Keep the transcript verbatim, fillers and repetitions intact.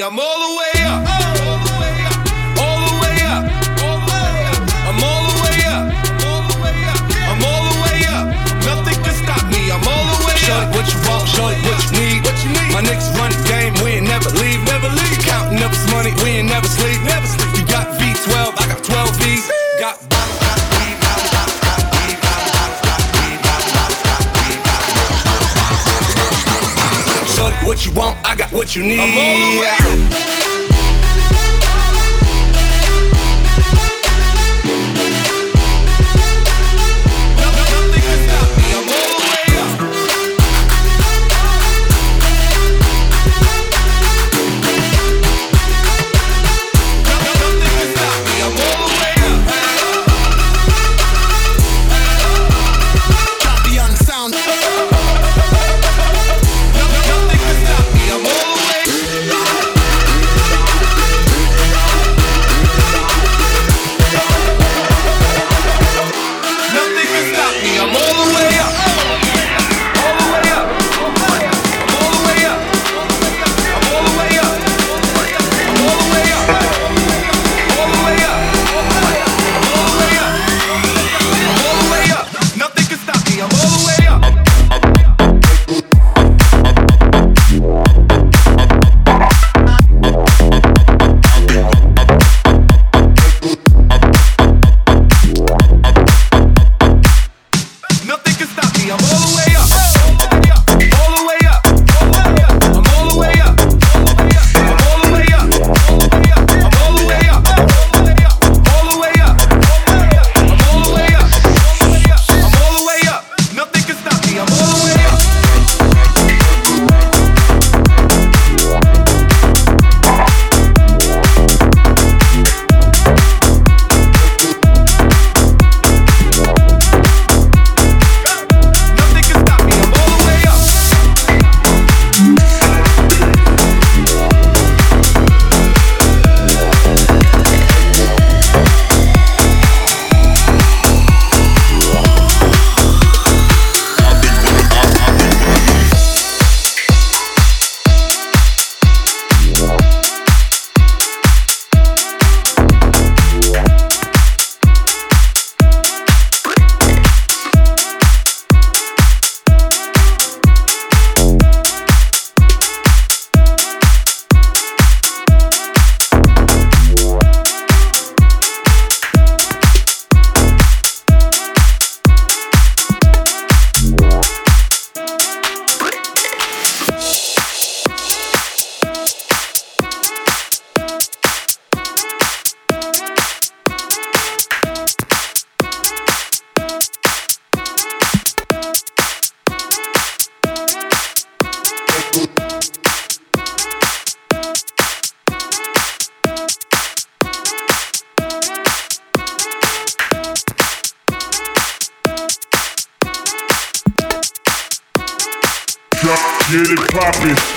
I'm all the way up. All the way up. All the way up. All the way up. I'm all the way up. All the way up. I'm all the way up. Nothing can stop me. I'm all the way up. Show it what you want, show it what you need. What you need. My niggas run the game, we ain't never leave, never leave. Counting up this money, we ain't never sleep, never sleep. You got V twelve, I got twelve V's. Got bottles, got weed, bottles, bottles, got weed, bottles, bottles, got weed, bottles, bottles, got weed, bottles. Show it what you want, I got what you need. I'm all the way up. Get it poppin'.